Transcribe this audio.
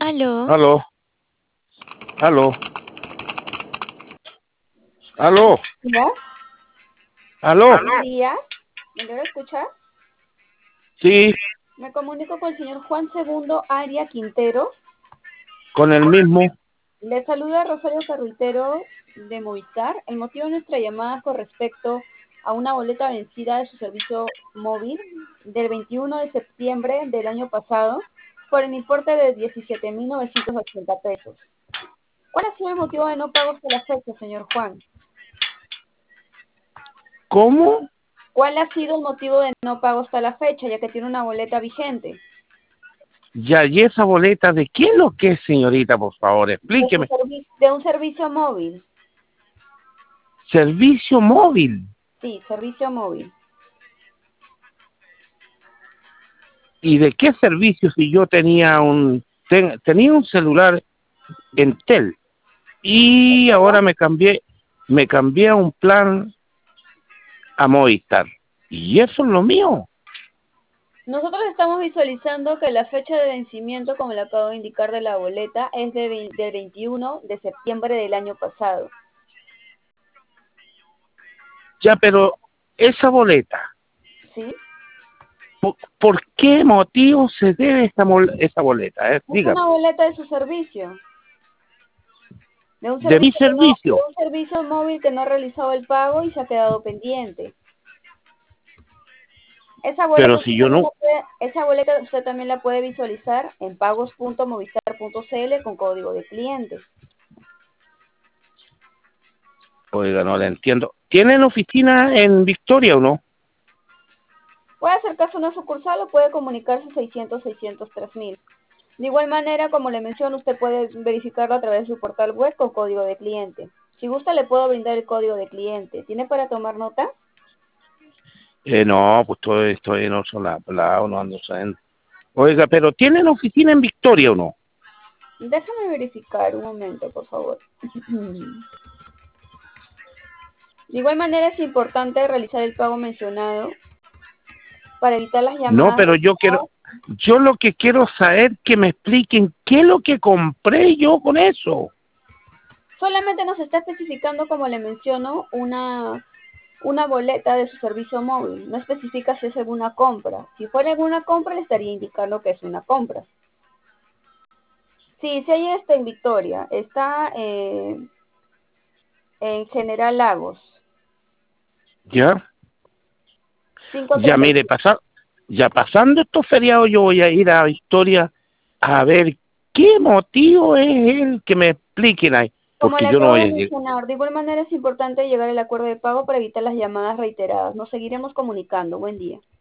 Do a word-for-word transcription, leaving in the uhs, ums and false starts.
Aló. Aló, aló, aló, ¿Ya? aló, Buenos días. ¿Me logra escuchar? sí, Me comunico con el señor Juan Segundo Aria Quintero. con el mismo. Le saluda Rosario Carruitero de Movistar. El motivo de nuestra llamada es con respecto a una boleta vencida de su servicio móvil del veintiuno de septiembre del año pasado por el importe de diecisiete mil novecientos ochenta pesos. ¿Cuál ha sido el motivo de no pago hasta la fecha, señor Juan? ¿Cómo? ¿Cuál ha sido el motivo de no pago hasta la fecha, ya que tiene una boleta vigente? Ya, ¿y esa boleta de qué es lo que es, señorita, por favor? De, su Explíqueme. servi- de un servicio móvil. Servicio móvil. Sí, servicio móvil. ¿Y de qué servicio si yo tenía un ten- tenía un celular Entel y ahora me cambié me cambié a un plan a Movistar? Y eso es lo mío. Nosotros estamos visualizando que la fecha de vencimiento, como le acabo de indicar de la boleta, es de ve- del veintiuno de septiembre del año pasado. Ya, pero esa boleta, ¿Sí? ¿por, por qué motivo se debe esa, mol- esa boleta? Eh? Es una Dígame. boleta de su servicio. De un De mi servicio que no, de servicio. un servicio móvil que no ha realizado el pago y se ha quedado pendiente. Esa boleta Pero usted si yo también no, la puede, esa boleta usted también la puede visualizar en pagos punto movistar punto cl con código de cliente. oiga, no la entiendo. ¿Tienen oficina en Victoria o no? Puede acercarse a una sucursal o puede comunicarse seiscientos seiscientos tres mil. De igual manera, como le menciono, usted puede verificarlo a través de su portal web con código de cliente. Si gusta, le puedo brindar el código de cliente. ¿Tiene para tomar nota? Eh, no, pues estoy, estoy en otro la- lado, no ando sabiendo. Oiga, pero ¿tienen oficina en Victoria o no? Déjame verificar un momento, por favor. De igual manera, es importante realizar el pago mencionado para evitar las No, llamadas. pero yo quiero, yo lo que quiero saber que me expliquen qué es lo que compré yo con eso. Solamente nos está especificando, como le menciono, una, una boleta de su servicio móvil. No especifica si es alguna compra. Si fuera alguna compra, le estaría indicando que es una compra. Sí, sí hay está en Victoria. Está eh, en General Lagos. ¿Ya? Ya mire, quinientos treinta y siete. pasa, ya pasando estos feriados yo voy a ir a Victoria a ver qué motivo es el que me expliquen ahí, Como porque le yo no acabo voy a de llegar. mencionar, de igual manera es importante llegar al acuerdo de pago para evitar las llamadas reiteradas. Nos seguiremos comunicando. Buen día.